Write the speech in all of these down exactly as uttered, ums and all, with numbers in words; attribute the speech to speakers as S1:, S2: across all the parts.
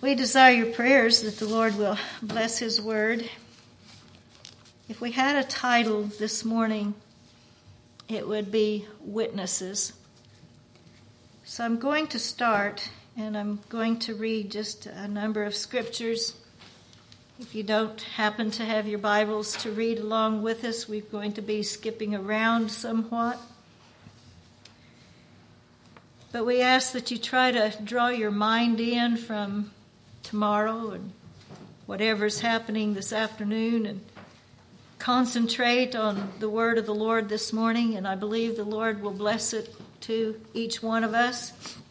S1: We desire your prayers that the Lord will bless his word. If we had a title this morning, it would be Witnesses. So I'm going to start, and I'm going to read just a number of scriptures. If you don't happen to have your Bibles to read along with us, we're going to be skipping around somewhat. But we ask that you try to draw your mind in from tomorrow and whatever's happening this afternoon and concentrate on the word of the Lord this morning, and I believe the Lord will bless it to each one of us.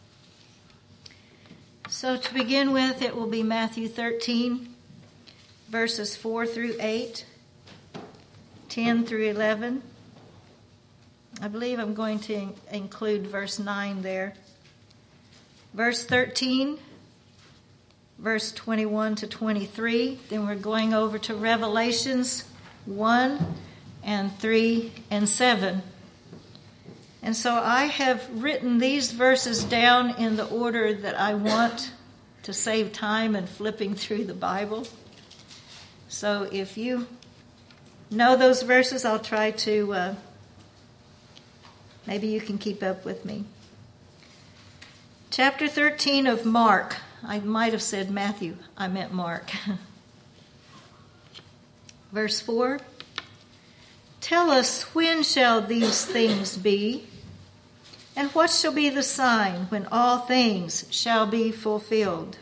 S1: So to begin with, it will be Matthew thirteen, verses four through eight, ten through eleven. I believe I'm going to include verse nine there. Verse thirteen, verse twenty-one to twenty-three. Then we're going over to Revelations one and three and seven. And so I have written these verses down in the order that I want to save time in flipping through the Bible. So if you know those verses, I'll try to, uh, maybe you can keep up with me. Chapter thirteen of Mark. I might have said Matthew. I meant Mark. Verse four. Tell us, when shall these things be? And what shall be the sign when all things shall be fulfilled?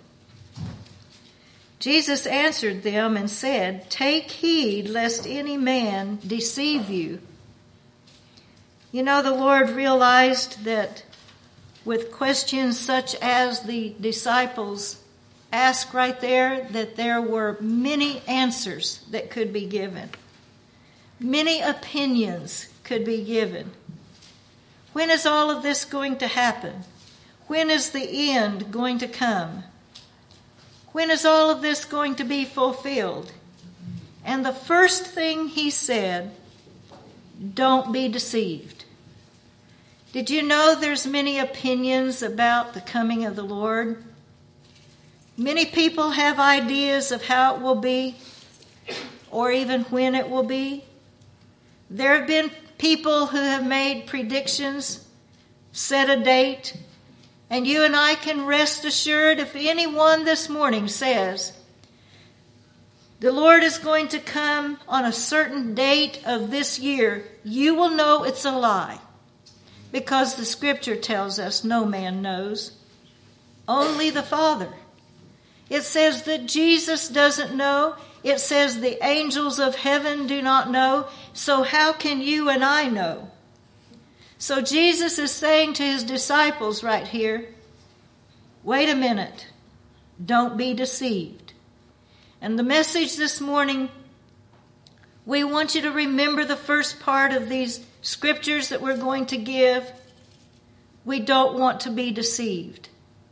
S1: Jesus answered them and said, Take heed lest any man deceive you. You know, the Lord realized that with questions such as the disciples asked right there, that there were many answers that could be given. Many opinions could be given. When is all of this going to happen? When is the end going to come? When is all of this going to be fulfilled? And the first thing he said, don't be deceived. Did you know there's many opinions about the coming of the Lord? Many people have ideas of how it will be, or even when it will be. There have been people who have made predictions, set a date, and you and I can rest assured if anyone this morning says, the Lord is going to come on a certain date of this year, you will know it's a lie. Because the scripture tells us no man knows, only the Father. It says that Jesus doesn't know. It says the angels of heaven do not know. So how can you and I know? So Jesus is saying to his disciples right here, wait a minute, don't be deceived. And the message this morning, we want you to remember the first part of these scriptures that we're going to give. We don't want to be deceived.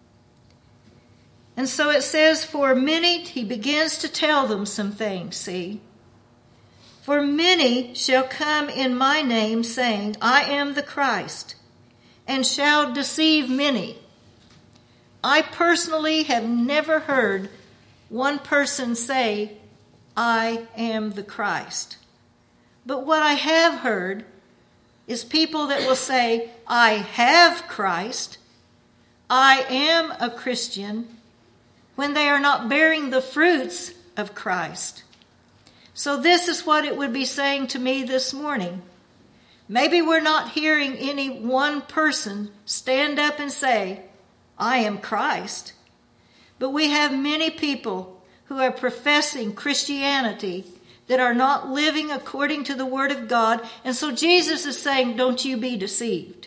S1: And so it says, for many, he begins to tell them some things, see. For many shall come in my name, saying, I am the Christ, and shall deceive many. I personally have never heard one person say, I am the Christ. But what I have heard is people that will say, I have Christ, I am a Christian, when they are not bearing the fruits of Christ. So this is what it would be saying to me this morning. Maybe we're not hearing any one person stand up and say, I am Christ. But we have many people who are professing Christianity that are not living according to the Word of God. And so Jesus is saying, don't you be deceived.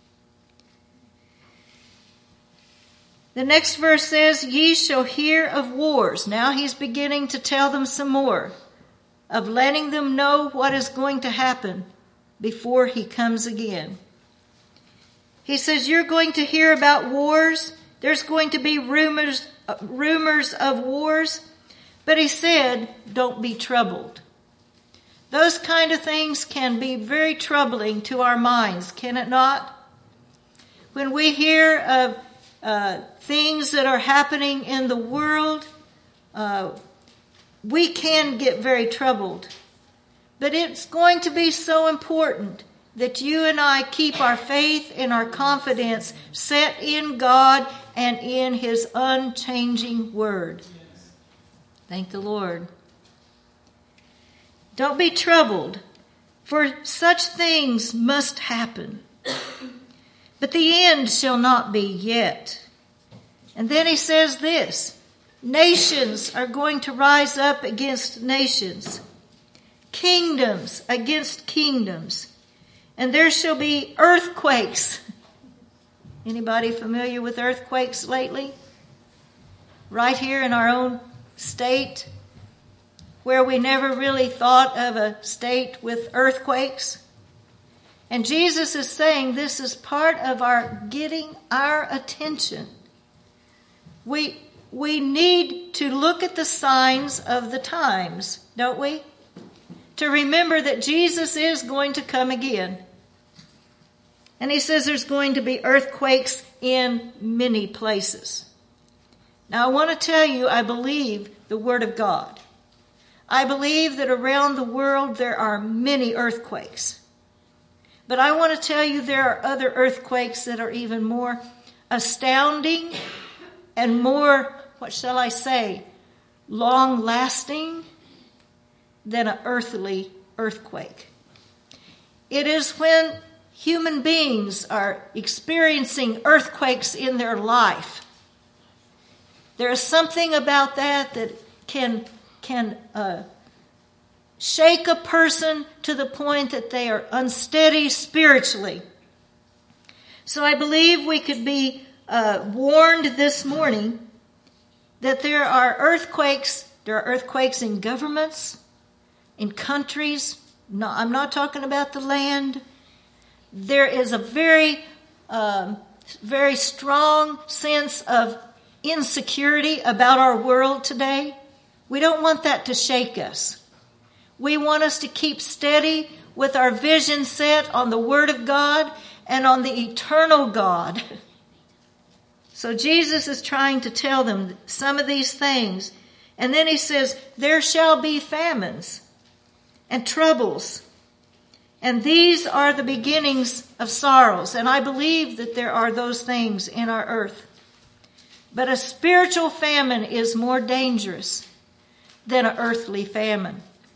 S1: The next verse says, ye shall hear of wars. Now he's beginning to tell them some more, of letting them know what is going to happen before he comes again. He says, you're going to hear about wars. There's going to be rumors, uh, rumors of wars. But he said, don't be troubled. Those kind of things can be very troubling to our minds, can it not? When we hear of uh, things that are happening in the world, uh, we can get very troubled. But it's going to be so important that you and I keep our faith and our confidence set in God and in His unchanging Word. Thank the Lord. Don't be troubled, for such things must happen. But the end shall not be yet. And then he says this, nations are going to rise up against nations, kingdoms against kingdoms, and there shall be earthquakes. Anybody familiar with earthquakes lately? Right here in our own state, where we never really thought of a state with earthquakes. And Jesus is saying this is part of our getting our attention. We, we need to look at the signs of the times, don't we? To remember that Jesus is going to come again. And he says there's going to be earthquakes in many places. Now I want to tell you, I believe the Word of God. I believe that around the world there are many earthquakes. But I want to tell you there are other earthquakes that are even more astounding and more, what shall I say, long-lasting than an earthly earthquake. It is when human beings are experiencing earthquakes in their life. There is something about that that can can uh, shake a person to the point that they are unsteady spiritually. So I believe we could be uh, warned this morning that there are earthquakes. There are earthquakes in governments, in countries. No, I'm not talking about the land. There is a very, um, very strong sense of insecurity about our world today. We don't want that to shake us. We want us to keep steady with our vision set on the Word of God and on the eternal God. So Jesus is trying to tell them some of these things. And then he says, there shall be famines and troubles. And these are the beginnings of sorrows. And I believe that there are those things in our earth. But a spiritual famine is more dangerous than an earthly famine.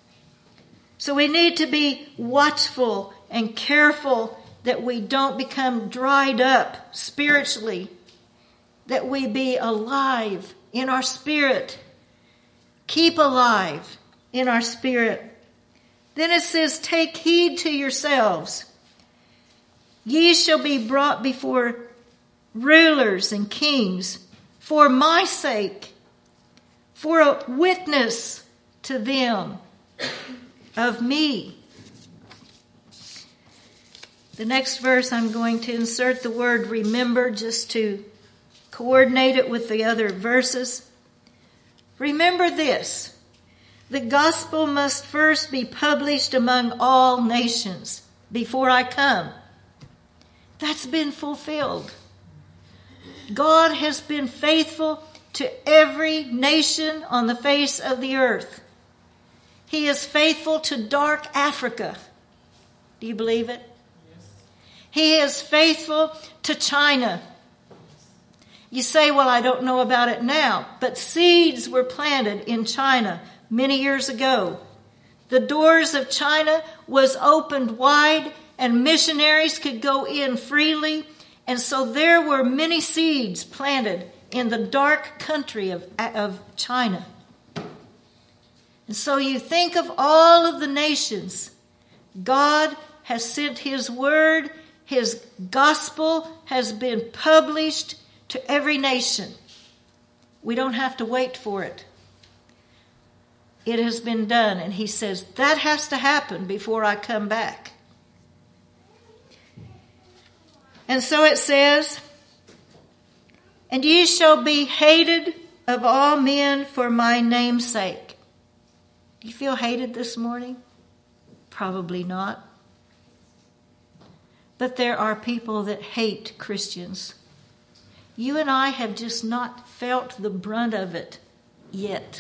S1: So we need to be watchful and careful that we don't become dried up spiritually, that we be alive in our spirit. Keep alive in our spirit. Then it says, take heed to yourselves. Ye shall be brought before rulers and kings for my sake, for a witness to them of me. The next verse I'm going to insert the word remember just to coordinate it with the other verses. Remember this, the gospel must first be published among all nations before I come. That's been fulfilled. God has been faithful to every nation on the face of the earth. He is faithful to dark Africa. Do you believe it? Yes. He is faithful to China. You say, well, I don't know about it now, but seeds were planted in China many years ago. The doors of China was opened wide and missionaries could go in freely. And so there were many seeds planted in the dark country of, of China. And so you think of all of the nations. God has sent His word. His gospel has been published to every nation. We don't have to wait for it. It has been done. And He says, that has to happen before I come back. And so it says, and ye shall be hated of all men for my name's sake. Do you feel hated this morning? Probably not. But there are people that hate Christians. You and I have just not felt the brunt of it yet.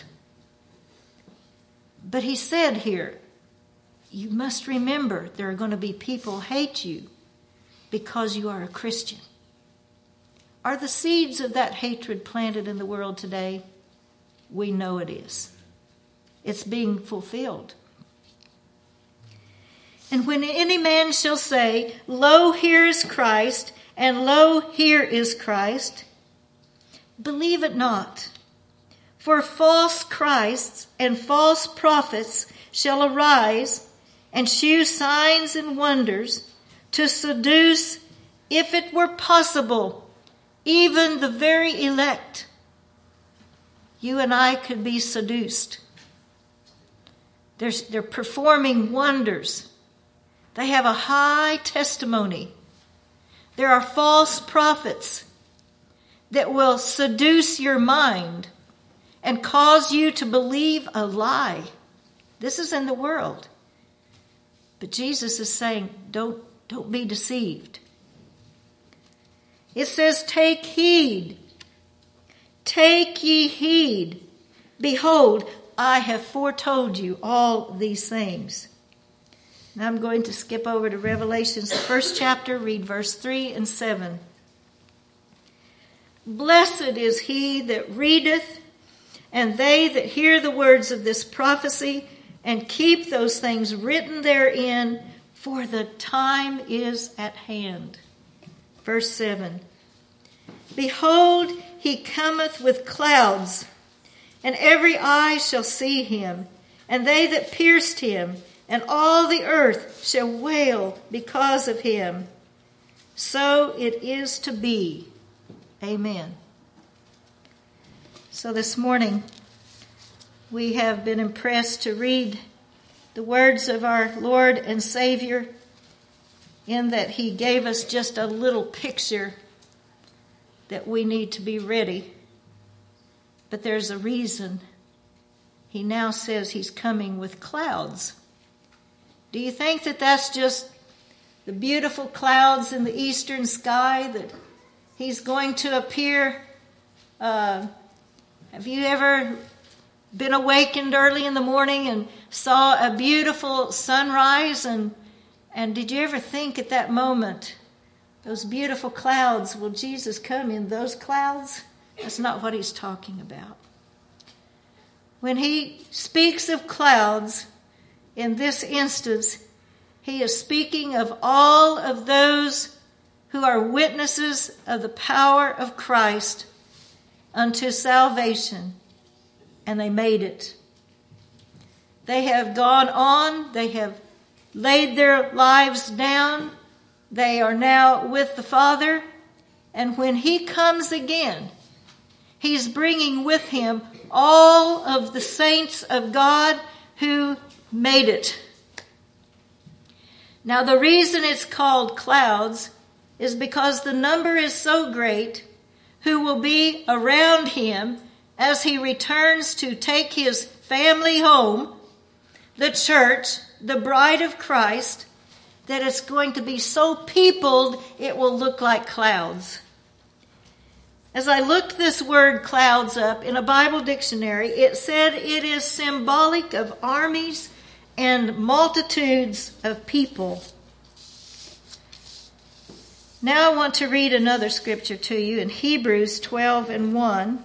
S1: But he said here, you must remember there are going to be people hate you because you are a Christian. Are the seeds of that hatred planted in the world today? We know it is. It's being fulfilled. And when any man shall say, lo, here is Christ, and lo, here is Christ, believe it not. For false Christs and false prophets shall arise and shew signs and wonders to seduce, if it were possible, even the very elect. You and I could be seduced. They're, they're performing wonders. They have a high testimony. There are false prophets that will seduce your mind and cause you to believe a lie. This is in the world. But Jesus is saying, don't, don't be deceived. It says, take heed. Take ye heed. Behold, I have foretold you all these things. Now I'm going to skip over to Revelations, the first chapter, read verse three and seven. Blessed is he that readeth, and they that hear the words of this prophecy, and keep those things written therein, for the time is at hand. Verse seven. Behold, he cometh with clouds, and every eye shall see him, and they that pierced him, and all the earth shall wail because of him. So it is to be. Amen. So this morning, we have been impressed to read the words of our Lord and Savior, in that he gave us just a little picture that we need to be ready. But there's a reason. He now says he's coming with clouds. Do you think that that's just the beautiful clouds in the eastern sky, that he's going to appear? Uh, have you ever been awakened early in the morning and saw a beautiful sunrise? And, and did you ever think at that moment, those beautiful clouds, will Jesus come in those clouds? That's not what he's talking about. When he speaks of clouds, in this instance, he is speaking of all of those who are witnesses of the power of Christ unto salvation, and they made it. They have gone on, they have laid their lives down, they are now with the Father, and when he comes again, he's bringing with him all of the saints of God who made it. Now, the reason it's called clouds is because the number is so great who will be around him as he returns to take his family home, the church, the bride of Christ, that it's going to be so peopled it will look like clouds. As I looked this word clouds up in a Bible dictionary, it said it is symbolic of armies and multitudes of people. Now I want to read another scripture to you in Hebrews twelve and one.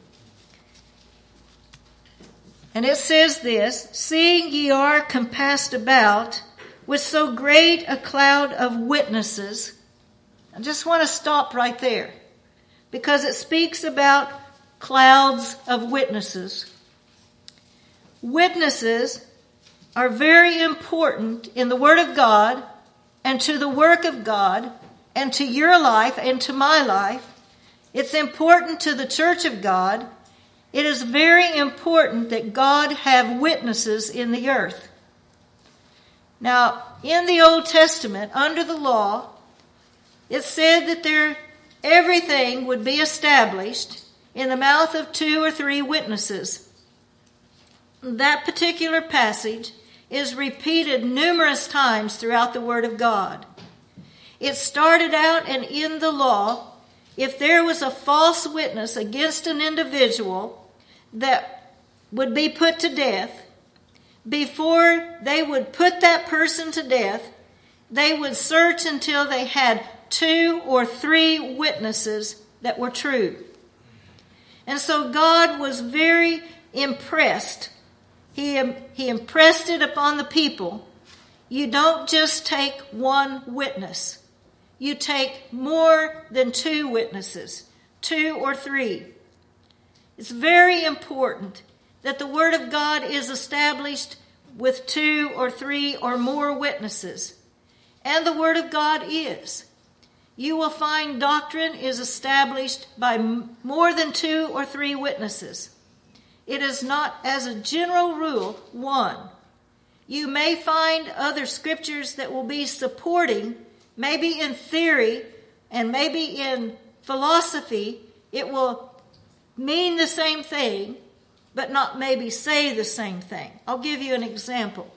S1: And it says this, seeing ye are compassed about with so great a cloud of witnesses. I just want to stop right there, because it speaks about clouds of witnesses. Witnesses are very important in the Word of God and to the work of God and to your life and to my life. It's important to the church of God. It is very important that God have witnesses in the earth. Now, in the Old Testament, under the law, it said that there everything would be established in the mouth of two or three witnesses. That particular passage is repeated numerous times throughout the Word of God. It started out and in the law, if there was a false witness against an individual that would be put to death, before they would put that person to death, they would search until they had two or three witnesses that were true. And so God was very impressed. He, he impressed it upon the people. You don't just take one witness. You take more than two witnesses, two or three. It's very important that the Word of God is established with two or three or more witnesses. And the Word of God is. You will find doctrine is established by more than two or three witnesses. It is not, as a general rule, one. You may find other scriptures that will be supporting, maybe in theory and maybe in philosophy, it will mean the same thing, but not maybe say the same thing. I'll give you an example.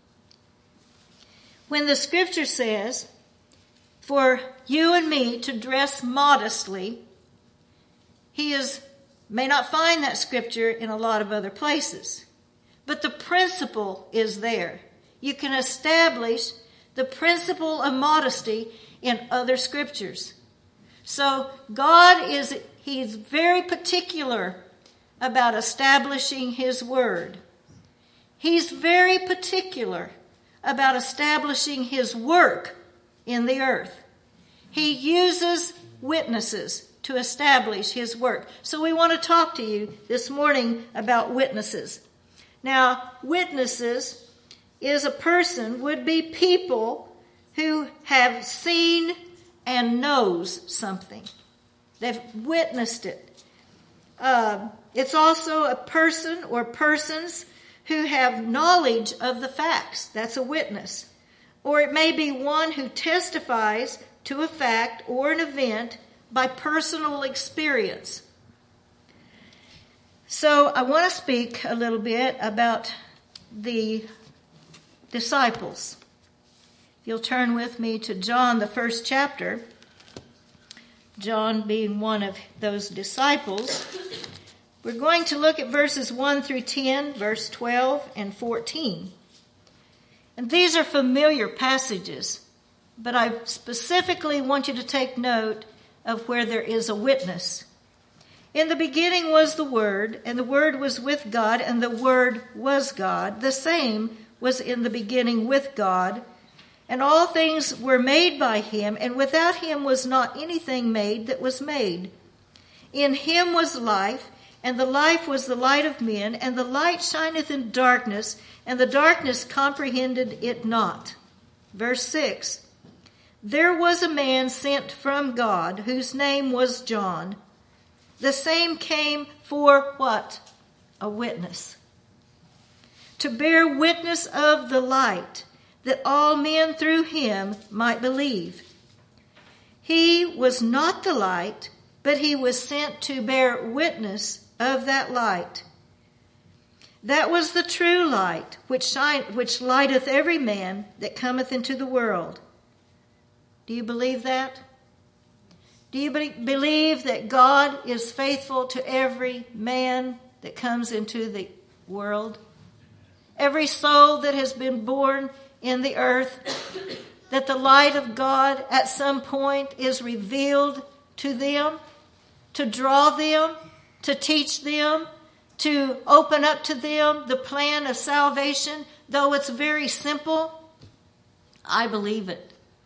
S1: When the scripture says, for you and me to dress modestly, he is may not find that scripture in a lot of other places. But the principle is there. You can establish the principle of modesty in other scriptures. So God is, he's very particular about establishing his word. He's very particular about establishing his work in the earth. He uses witnesses to establish his work. So we want to talk to you this morning about witnesses. Now, witnesses is a person, would be people who have seen and knows something. They've witnessed it. Uh, it's also a person or persons who have knowledge of the facts. That's a witness. Or it may be one who testifies to a fact or an event by personal experience. So I want to speak a little bit about the disciples. If you'll turn with me to John, the first chapter, John being one of those disciples, we're going to look at verses one through ten, verse twelve and fourteen. And these are familiar passages, but I specifically want you to take note of where there is a witness. In the beginning was the Word, and the Word was with God, and the Word was God. The same was in the beginning with God. And all things were made by him, and without him was not anything made that was made. In him was life, and the life was the light of men, and the light shineth in darkness, and the darkness comprehended it not. Verse six. There was a man sent from God, whose name was John. The same came for what? A witness. To bear witness of the light, that all men through him might believe. He was not the light, but he was sent to bear witness of that light. That was the true light, which shine, which lighteth every man that cometh into the world. Do you believe that? Do you be- believe that God is faithful to every man that comes into the world? Every soul that has been born in the earth, that the light of God at some point is revealed to them, to draw them, to teach them, to open up to them the plan of salvation, though it's very simple? I believe it.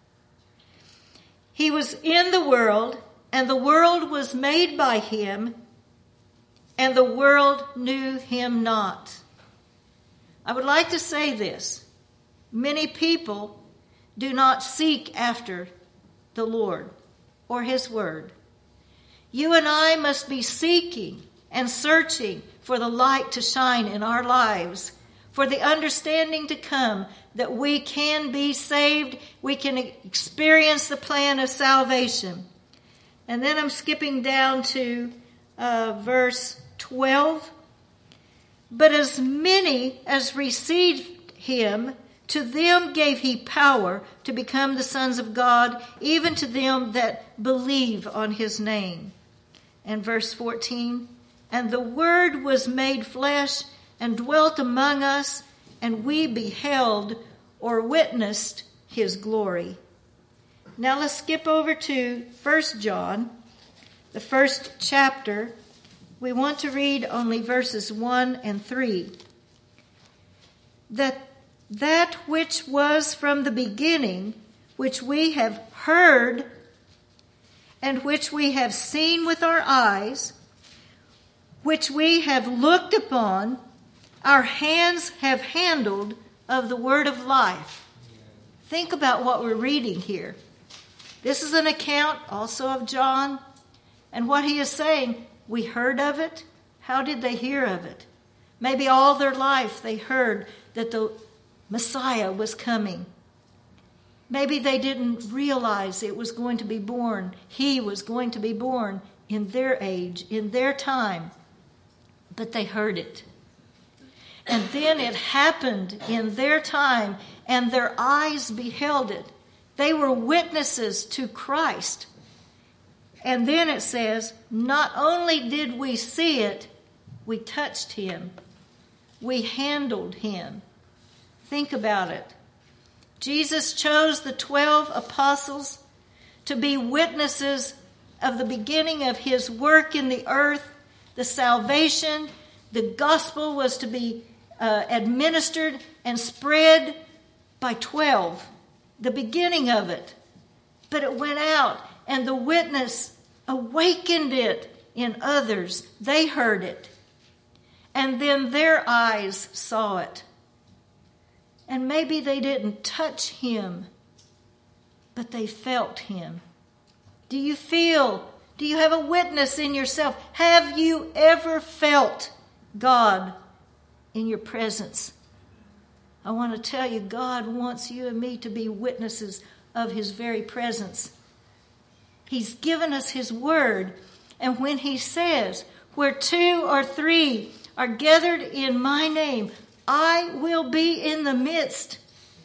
S1: He was in the world, and the world was made by him, and the world knew him not. I would like to say this. Many people do not seek after the Lord or his word. You and I must be seeking and searching for the light to shine in our lives, for the understanding to come that we can be saved, we can experience the plan of salvation. And then I'm skipping down to uh, verse twelve. But as many as received him, To them gave he power to become the sons of God, even to them that believe on his name. And verse fourteen, and the Word was made flesh and dwelt among us, and we beheld or witnessed his glory. Now let's skip over to First John, the first chapter. We want to read only verses one and three. That that which was from the beginning, which we have heard, and which we have seen with our eyes, which we have looked upon, our hands have handled of the word of life. Think about what we're reading here. This is an account also of John, and what he is saying, we heard of it. How did they hear of it? Maybe all their life they heard that the Messiah was coming. Maybe they didn't realize it was going to be born. He was going to be born in their age, in their time. But they heard it. And then it happened in their time, and their eyes beheld it. They were witnesses to Christ. And then it says, not only did we see it, we touched him. We handled him. Think about it. Jesus chose the twelve apostles to be witnesses of the beginning of his work in the earth, the salvation. The gospel was to be uh, administered and spread by twelve, the beginning of it. But it went out, and the witness awakened it in others. They heard it. And then their eyes saw it. And maybe they didn't touch him, but they felt him. Do you feel? Do you have a witness in yourself? Have you ever felt God in your presence? I want to tell you, God wants you and me to be witnesses of his very presence. He's given us his word. And when he says, where two or three are gathered in my name, I will be in the midst.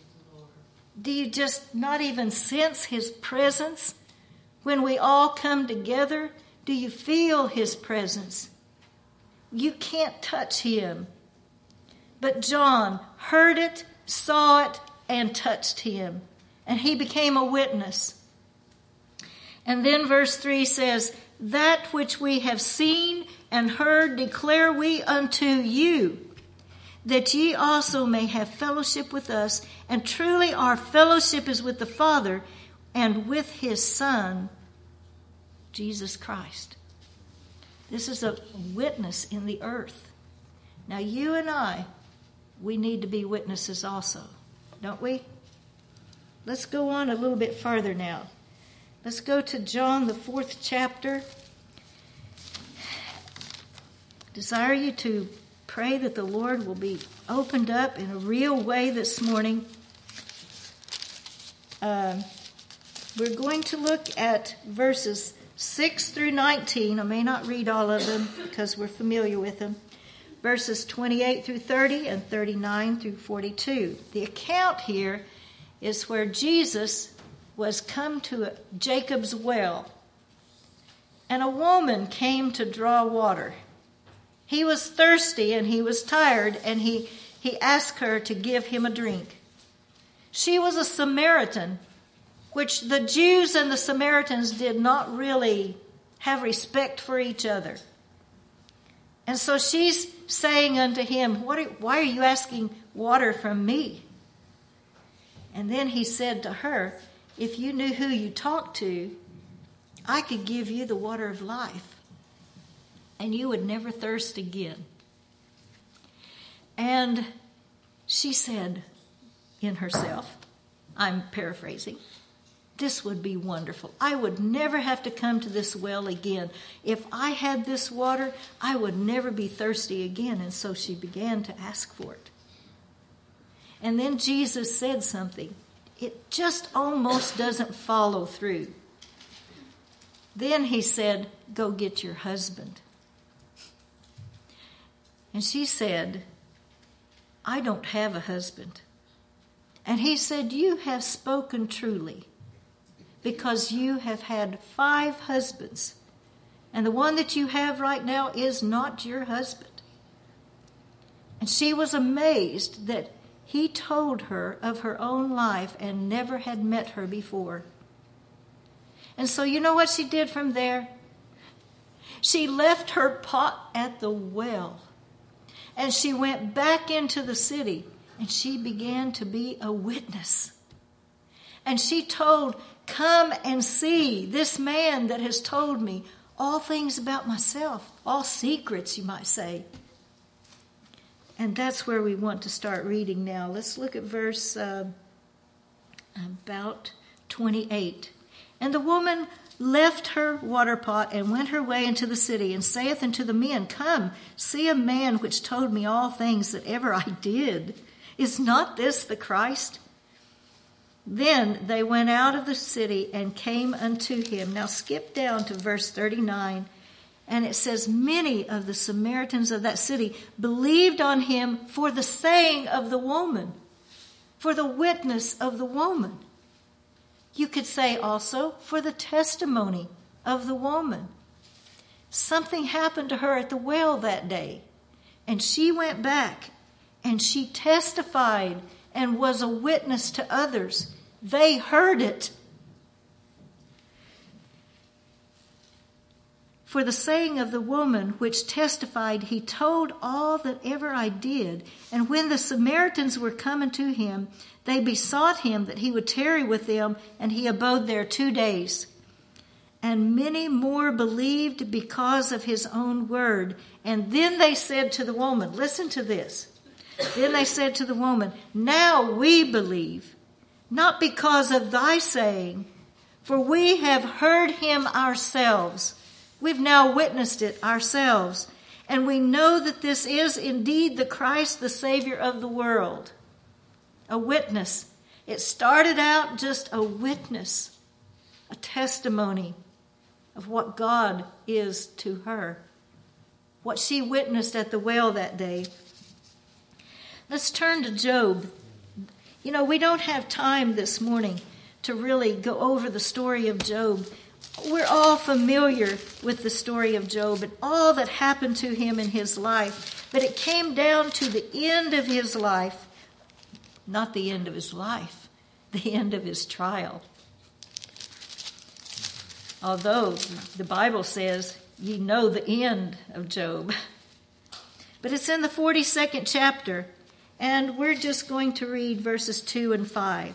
S1: Do you just not even sense his presence? When we all come together, do you feel his presence? You can't touch him. But John heard it, saw it, and touched him. And he became a witness. And then verse three says, that which we have seen and heard declare we unto you, that ye also may have fellowship with us. And truly our fellowship is with the Father and with his Son, Jesus Christ. This is a witness in the earth. Now you and I, we need to be witnesses also, don't we? Let's go on a little bit farther now. Let's go to John, the fourth chapter. Desire you to pray that the Lord will be opened up in a real way this morning. Uh, we're going to look at verses six through nineteen. I may not read all of them because we're familiar with them. Verses twenty-eight through thirty and thirty-nine through forty-two. The account here is where Jesus was come to Jacob's well, and a woman came to draw water. He was thirsty and he was tired, and he, he asked her to give him a drink. She was a Samaritan, which the Jews and the Samaritans did not really have respect for each other. And so she's saying unto him, what are, why are you asking water from me? And then he said to her, if you knew who you talked to, I could give you the water of life, and you would never thirst again. And she said in herself, I'm paraphrasing, this would be wonderful. I would never have to come to this well again. If I had this water, I would never be thirsty again. And so she began to ask for it. And then Jesus said something. It just almost doesn't follow through. Then he said, go get your husband. And she said, I don't have a husband. And he said, you have spoken truly, because you have had five husbands, and the one that you have right now is not your husband. And she was amazed that he told her of her own life and never had met her before. And so you know what she did from there? She left her pot at the well, and she went back into the city, and she began to be a witness. And she told, come and see this man that has told me all things about myself, all secrets, you might say. And that's where we want to start reading now. Let's look at verse uh, about twenty-eight. And the woman left her water pot and went her way into the city, and saith unto the men, come, see a man which told me all things that ever I did. Is not this the Christ? Then they went out of the city and came unto him. Now skip down to verse thirty-nine. And it says, many of the Samaritans of that city believed on him for the saying of the woman, for the witness of the woman. You could say also for the testimony of the woman. Something happened to her at the well that day, and she went back and she testified and was a witness to others. They heard it. For the saying of the woman which testified, he told all that ever I did. And when the Samaritans were coming to him, they besought him that he would tarry with them, and he abode there two days. And many more believed because of his own word. And then they said to the woman, listen to this. Then they said to the woman, now we believe, not because of thy saying, for we have heard him ourselves. We've now witnessed it ourselves, and we know that this is indeed the Christ, the Savior of the world. A witness. It started out just a witness, a testimony of what God is to her, what she witnessed at the well that day. Let's turn to Job. You know, we don't have time this morning to really go over the story of Job. We're all familiar with the story of Job and all that happened to him in his life. But it came down to the end of his life, not the end of his life, the end of his trial. Although the Bible says, ye know the end of Job. But it's in the forty-second chapter, and we're just going to read verses two and five.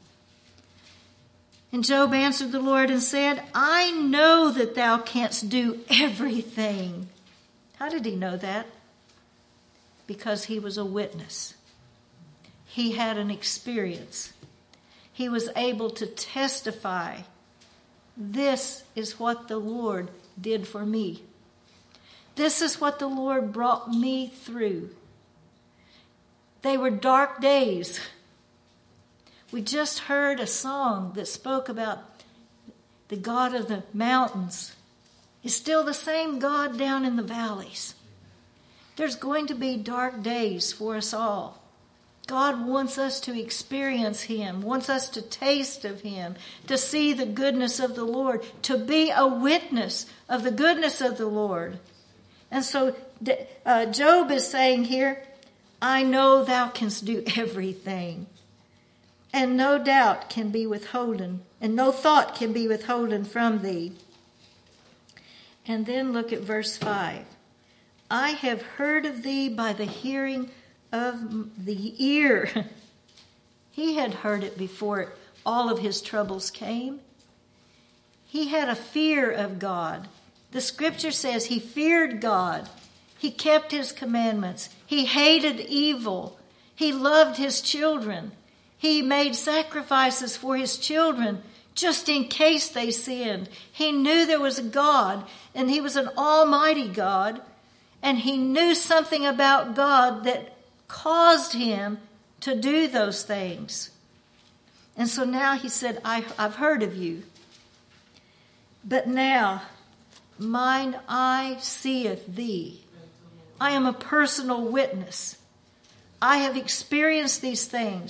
S1: And Job answered the Lord and said, I know that thou canst do everything. How did he know that? Because he was a witness. He had an experience. He was able to testify. This is what the Lord did for me. This is what the Lord brought me through. They were dark days. We just heard a song that spoke about the God of the mountains is still the same God down in the valleys. There's going to be dark days for us all. God wants us to experience him, wants us to taste of him, to see the goodness of the Lord, to be a witness of the goodness of the Lord. And so uh, Job is saying here, I know thou canst do everything. And no doubt can be withholden, and no thought can be withholden from thee. And then look at verse five. I have heard of thee by the hearing of the ear. He had heard it before all of his troubles came. He had a fear of God. The scripture says he feared God. He kept his commandments. He hated evil. He loved his children. He made sacrifices for his children just in case they sinned. He knew there was a God, and he was an almighty God, and he knew something about God that caused him to do those things. And so now he said, I, I've heard of you. But now mine eye seeth thee. I am a personal witness. I have experienced these things.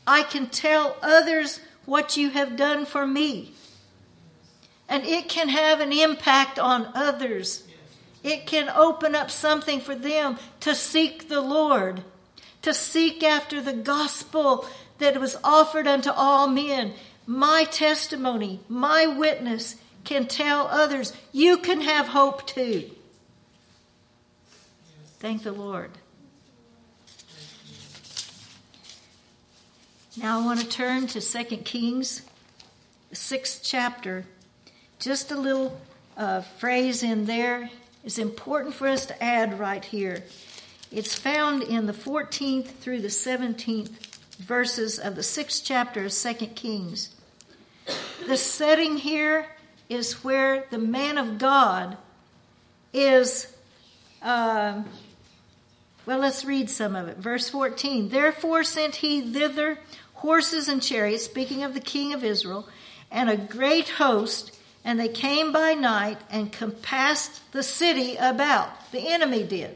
S1: I can tell others what you have done for me. And it can have an impact on others. It can open up something for them to seek the Lord, to seek after the gospel that was offered unto all men. My testimony, my witness can tell others, you can have hope too. Thank the Lord. Now I want to turn to Second Kings, the sixth chapter. Just a little uh, phrase in there is important for us to add right here. It's found in the fourteenth through the seventeenth verses of the sixth chapter of Second Kings. The setting here is where the man of God is, uh, well, let's read some of it. Verse fourteen, therefore sent he thither horses and chariots, speaking of the king of Israel, and a great host, and they came by night and compassed the city about. The enemy did.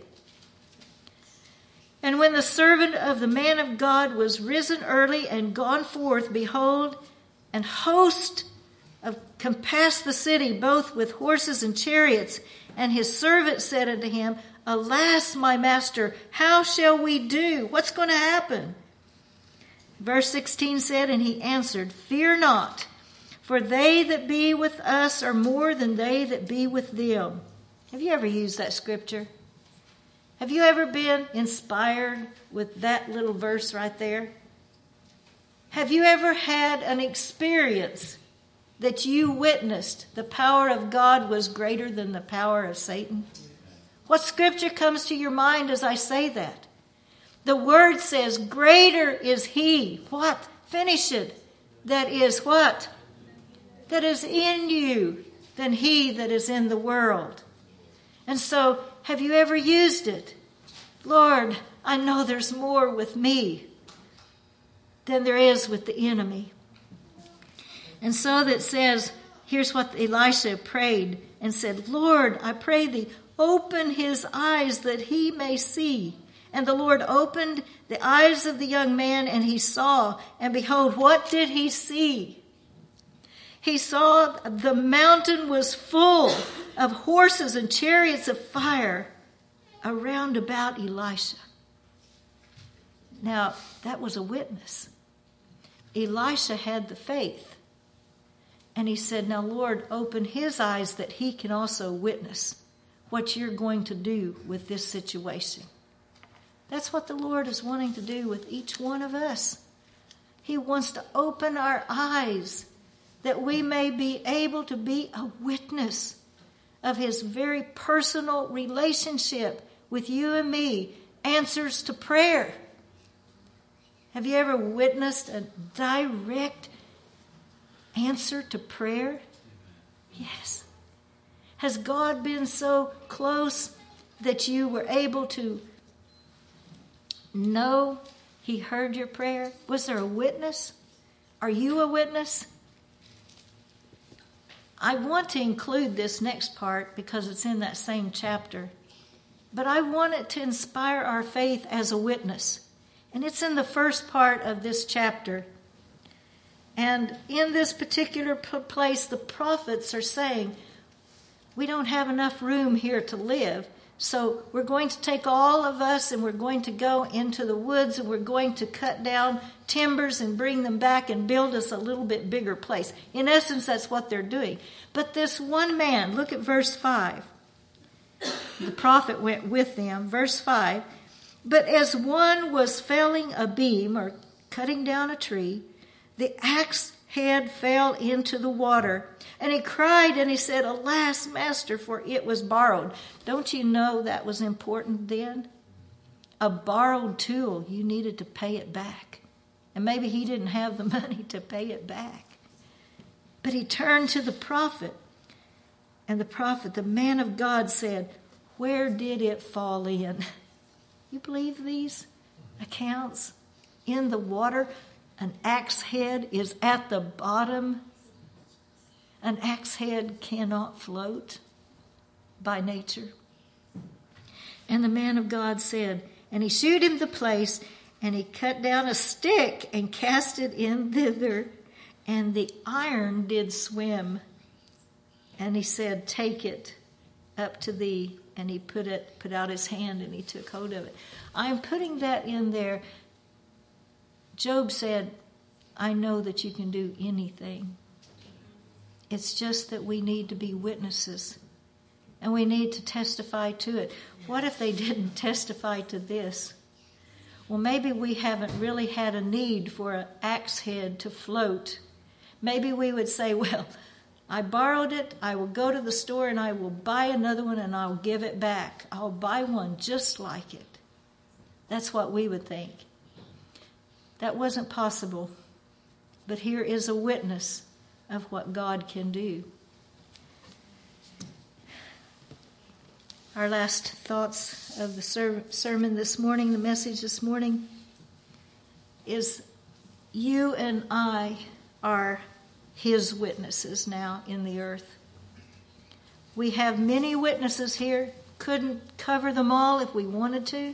S1: And when the servant of the man of God was risen early and gone forth, behold, an host of compassed the city, both with horses and chariots. And his servant said unto him, alas, my master, how shall we do? What's going to happen? Verse sixteen said, and he answered, fear not, for they that be with us are more than they that be with them. Have you ever used that scripture? Have you ever been inspired with that little verse right there? Have you ever had an experience that you witnessed the power of God was greater than the power of Satan? What scripture comes to your mind as I say that? The word says, greater is he. What? Finish it. That is what? That is in you than he that is in the world. And so, have you ever used it? Lord, I know there's more with me than there is with the enemy. And so that says, here's what Elisha prayed and said, Lord, I pray thee, open his eyes that he may see. And the Lord opened the eyes of the young man, and he saw, and behold, what did he see? He saw the mountain was full of horses and chariots of fire around about Elisha. Now, that was a witness. Elisha had the faith. And he said, now, Lord, open his eyes that he can also witness what you're going to do with this situation. That's what the Lord is wanting to do with each one of us. He wants to open our eyes that we may be able to be a witness of his very personal relationship with you and me, answers to prayer. Have you ever witnessed a direct answer to prayer? Yes. Has God been so close that you were able to know he heard your prayer? Was there a witness? Are you a witness? I want to include this next part because it's in that same chapter. But I want it to inspire our faith as a witness. And it's in the first part of this chapter. And in this particular place, the prophets are saying, we don't have enough room here to live. So we're going to take all of us and we're going to go into the woods and we're going to cut down timbers and bring them back and build us a little bit bigger place. In essence, that's what they're doing. But this one man, look at verse five. The prophet went with them. Verse five. But as one was felling a beam or cutting down a tree, the axe head fell into the water. And he cried and he said, alas, master, for it was borrowed. Don't you know that was important then? A borrowed tool, you needed to pay it back. And maybe he didn't have the money to pay it back. But he turned to the prophet. And the prophet, the man of God, said, where did it fall in? You believe these accounts? In the water, an axe head is at the bottom. An axe head cannot float by nature. And the man of God said, and he shewed him the place, And he cut down a stick and cast it in thither, and the iron did swim. And he said, take it up to thee. And he put it, put out his hand and he took hold of it. I'm putting that in there. Job said, I know that you can do anything. It's just that we need to be witnesses. And we need to testify to it. What if they didn't testify to this? Well, maybe we haven't really had a need for an axe head to float. Maybe we would say, well, I borrowed it, I will go to the store and I will buy another one and I'll give it back. I'll buy one just like it. That's what we would think. That wasn't possible. But here is a witness of what God can do. Our last thoughts of the ser- sermon this morning, the message this morning, is you and I are his witnesses now in the earth. We have many witnesses here. Couldn't cover them all if we wanted to.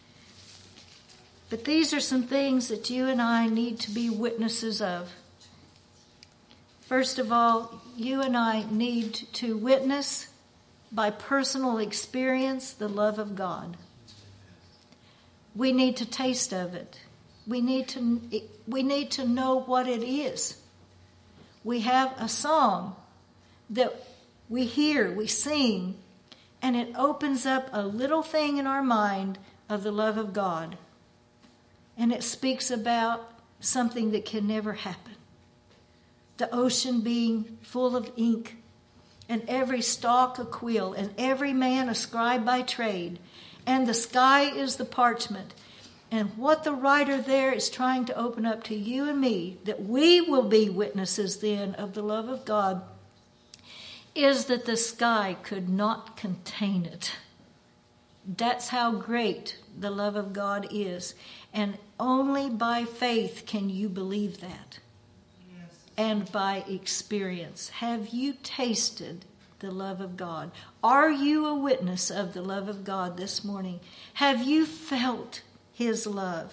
S1: But these are some things that you and I need to be witnesses of. First of all, you and I need to witness by personal experience the love of God. We need to taste of it. We need to, we need to know what it is. We have a song that we hear, we sing, and it opens up a little thing in our mind of the love of God. And it speaks about something that can never happen. The ocean being full of ink, and every stalk a quill, and every man a scribe by trade, and the sky is the parchment. And what the writer there is trying to open up to you and me, that we will be witnesses then of the love of God, is that the sky could not contain it. That's how great the love of God is. And only by faith can you believe that. And by experience. Have you tasted the love of God? Are you a witness of the love of God this morning? Have you felt his love?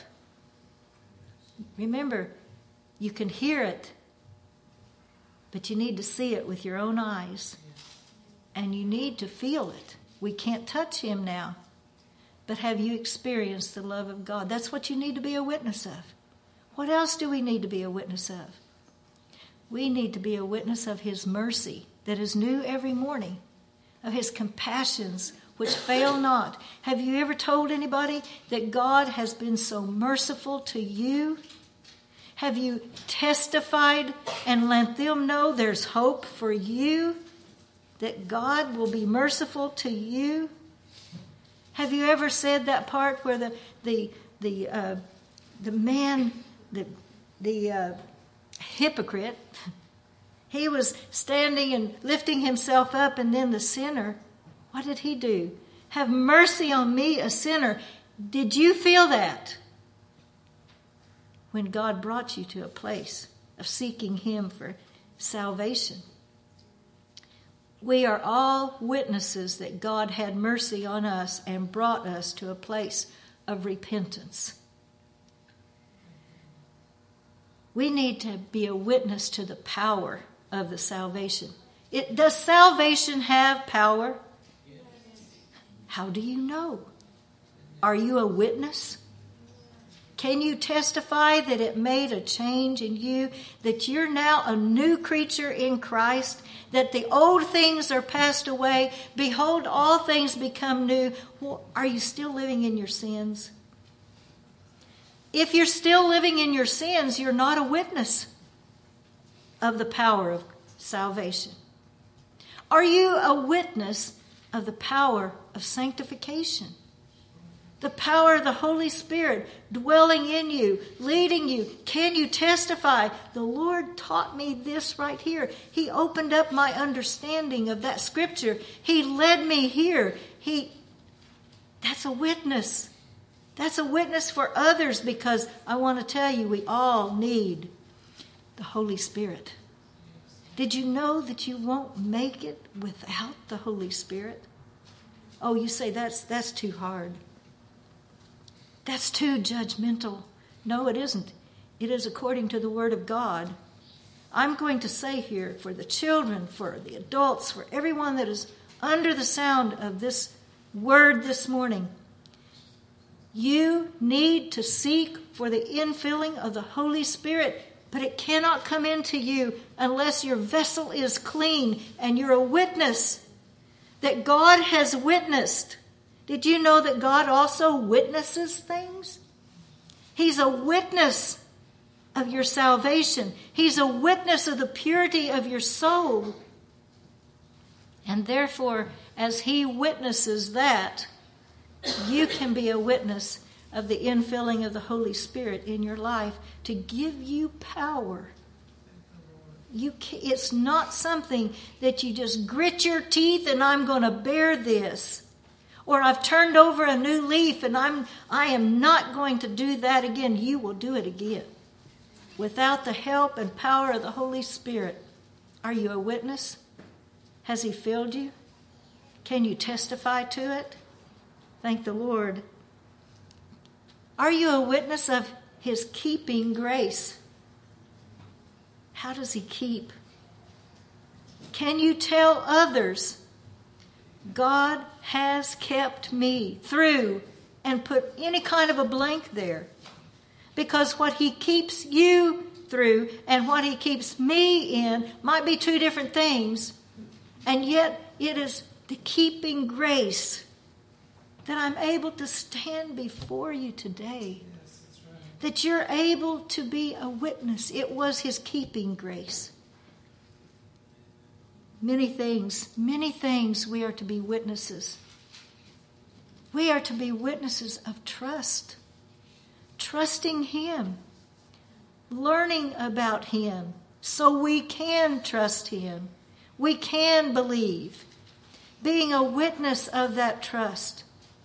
S1: Remember, you can hear it, but you need to see it with your own eyes. And you need to feel it. We can't touch him now. But have you experienced the love of God? That's what you need to be a witness of. What else do we need to be a witness of? We need to be a witness of his mercy that is new every morning, of his compassions which fail not. Have you ever told anybody that God has been so merciful to you? Have you testified and let them know there's hope for you, that God will be merciful to you? Have you ever said that part where the the the uh, the man, the the uh, hypocrite, he was standing and lifting himself up, and then the sinner, what did he do? Have mercy on me, a sinner. Did you feel that? When God brought you to a place of seeking him for salvation. We are all witnesses that God had mercy on us and brought us to a place of repentance. We need to be a witness to the power of the salvation. It, does salvation have power? How do you know? Are you a witness? Can you testify that it made a change in you, that you're now a new creature in Christ, that the old things are passed away, behold, all things become new? Well, are you still living in your sins? If you're still living in your sins, you're not a witness of the power of salvation. Are you a witness of the power of sanctification? The power of the Holy Spirit dwelling in you, leading you. Can you testify? The Lord taught me this right here. He opened up my understanding of that scripture. He led me here. He, that's a witness. That's a witness for others, because I want to tell you, we all need the Holy Spirit. Did you know that you won't make it without the Holy Spirit? Oh, you say that's that's too hard. That's too judgmental. No, it isn't. It is according to the Word of God. I'm going to say here, for the children, for the adults, for everyone that is under the sound of this word this morning, you need to seek for the infilling of the Holy Spirit, but it cannot come into you unless your vessel is clean and you're a witness that God has witnessed. Did you know that God also witnesses things? He's a witness of your salvation. He's a witness of the purity of your soul. And therefore, as he witnesses that, you can be a witness of the infilling of the Holy Spirit in your life to give you power. You can, it's not something that you just grit your teeth and I'm going to bear this. Or I've turned over a new leaf and I'm I am not going to do that again. You will do it again. Without the help and power of the Holy Spirit. Are you a witness? Has he filled you? Can you testify to it? Thank the Lord. Are you a witness of his keeping grace? How does he keep? Can you tell others, God has kept me through, and put any kind of a blank there? Because what he keeps you through and what he keeps me in might be two different things. And yet it is the keeping grace that I'm able to stand before you today.
S2: Yes, that's right.
S1: That you're able to be a witness. It was his keeping grace. Many things, many things we are to be witnesses. We are to be witnesses of trust. Trusting him. Learning about him so we can trust him. We can believe. Being a witness of that trust.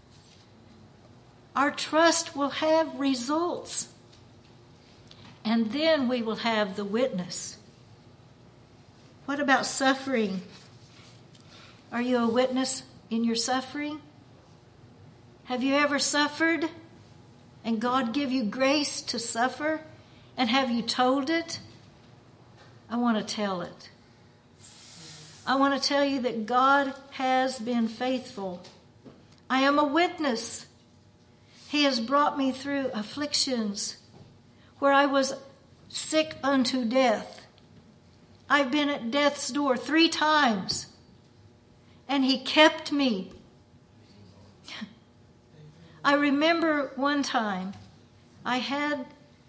S1: Our trust will have results. And then we will have the witness. What about suffering? Are you a witness in your suffering? Have you ever suffered and God give you grace to suffer? And have you told it? I want to tell it. I want to tell you that God has been faithful. I am a witness. He has brought me through afflictions where I was sick unto death. I've been at death's door three times, and he kept me. I remember one time I had,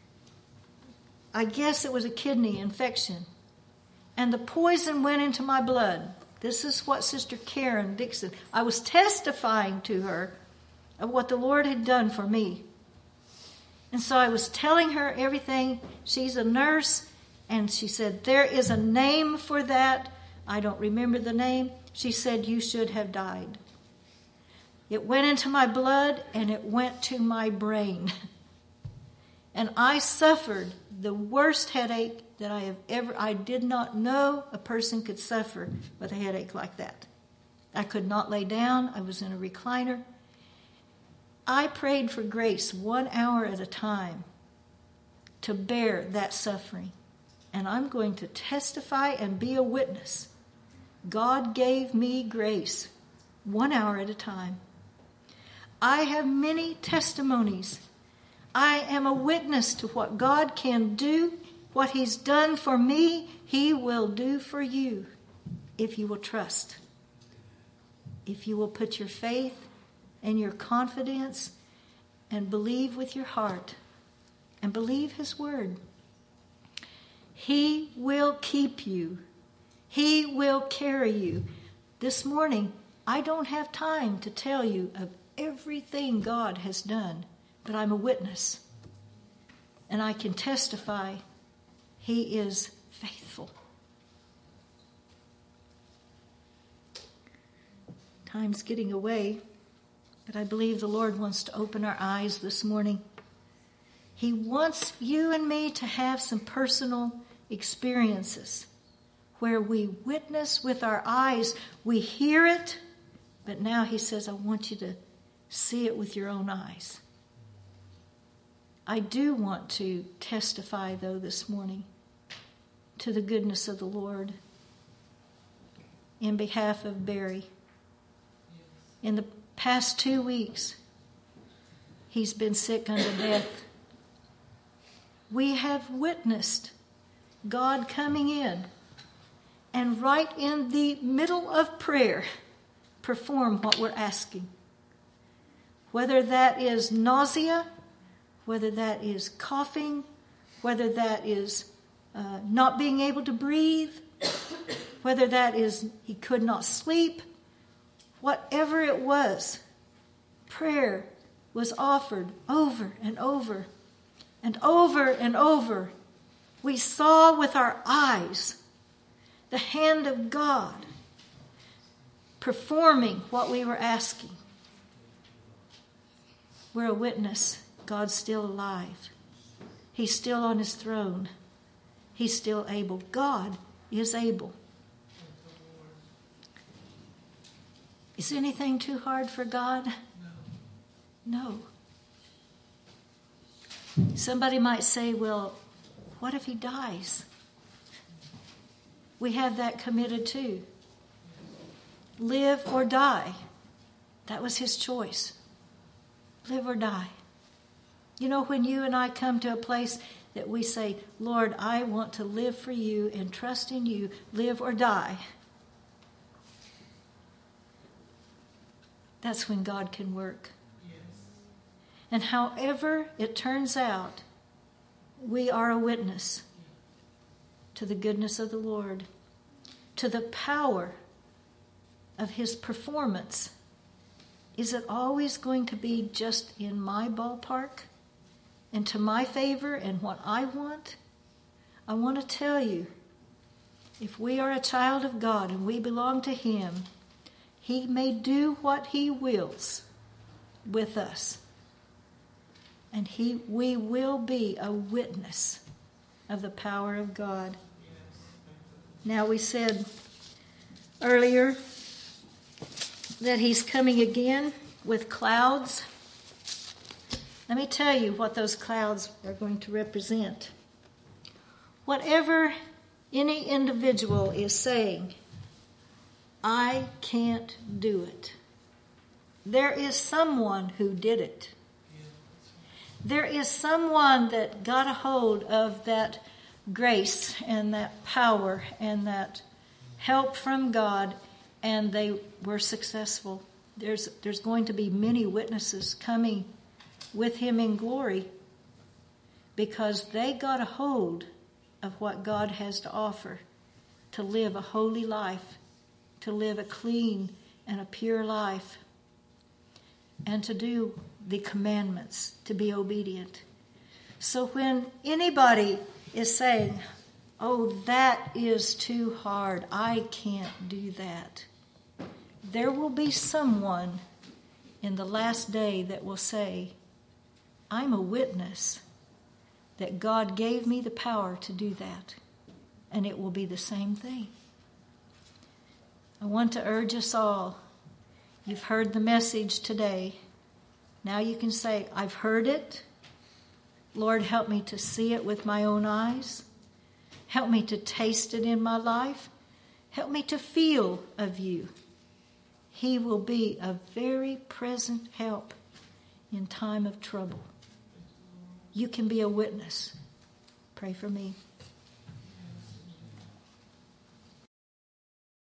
S1: I guess it was a kidney infection, and the poison went into my blood. This is what Sister Karen Dixon, I was testifying to her of what the Lord had done for me. And so I was telling her everything. She's a nurse, and she said, there is a name for that. I don't remember the name. She said, you should have died. It went into my blood, and it went to my brain. And I suffered the worst headache that I have ever, I did not know a person could suffer with a headache like that. I could not lay down. I was in a recliner. I prayed for grace one hour at a time to bear that suffering. And I'm going to testify and be a witness. God gave me grace one hour at a time. I have many testimonies. I am a witness to what God can do. What he's done for me, he will do for you if you will trust. If you will put your faith and your confidence and believe with your heart and believe his word. He will keep you. He will carry you. This morning, I don't have time to tell you of everything God has done, but I'm a witness. And I can testify he is faithful. Time's getting away, but I believe the Lord wants to open our eyes this morning. He wants you and me to have some personal experiences where we witness with our eyes. We hear it, but now he says, I want you to see it with your own eyes. I do want to testify, though, this morning to the goodness of the Lord in behalf of Barry. In the past two weeks, he's been sick unto death. We have witnessed God coming in and right in the middle of prayer perform what we're asking. Whether that is nausea, whether that is coughing, whether that is uh, not being able to breathe, whether that is he could not sleep, whatever it was, prayer was offered over and over and over and over. We saw with our eyes the hand of God performing what we were asking. We're a witness. God's still alive. He's still on his throne. He's still able. God is able. Is anything too hard for God? No. Somebody might say, well, what if he dies? We have that committed too. Live or die. That was his choice. Live or die. You know, when you and I come to a place that we say, Lord, I want to live for you and trust in you, live or die. That's when God can work. Yes. And however it turns out, we are a witness to the goodness of the Lord, to the power of his performance. Is it always going to be just in my ballpark and to my favor and what I want? I want to tell you, if we are a child of God and we belong to him, he may do what he wills with us. And he, we will be a witness of the power of God. Now, we said earlier that he's coming again with clouds. Let me tell you what those clouds are going to represent. Whatever any individual is saying, I can't do it. There is someone who did it. There is someone that got a hold of that grace and that power and that help from God, and they were successful. There's, there's going to be many witnesses coming with him in glory because they got a hold of what God has to offer to live a holy life, to live a clean and a pure life, and to do the commandments, to be obedient. So when anybody is saying, oh, that is too hard, I can't do that, there will be someone in the last day that will say, I'm a witness that God gave me the power to do that, and it will be the same thing. I want to urge us all, you've heard the message today. Now you can say, I've heard it. Lord, help me to see it with my own eyes. Help me to taste it in my life. Help me to feel of you. He will be a very present help in time of trouble. You can be a witness. Pray for me.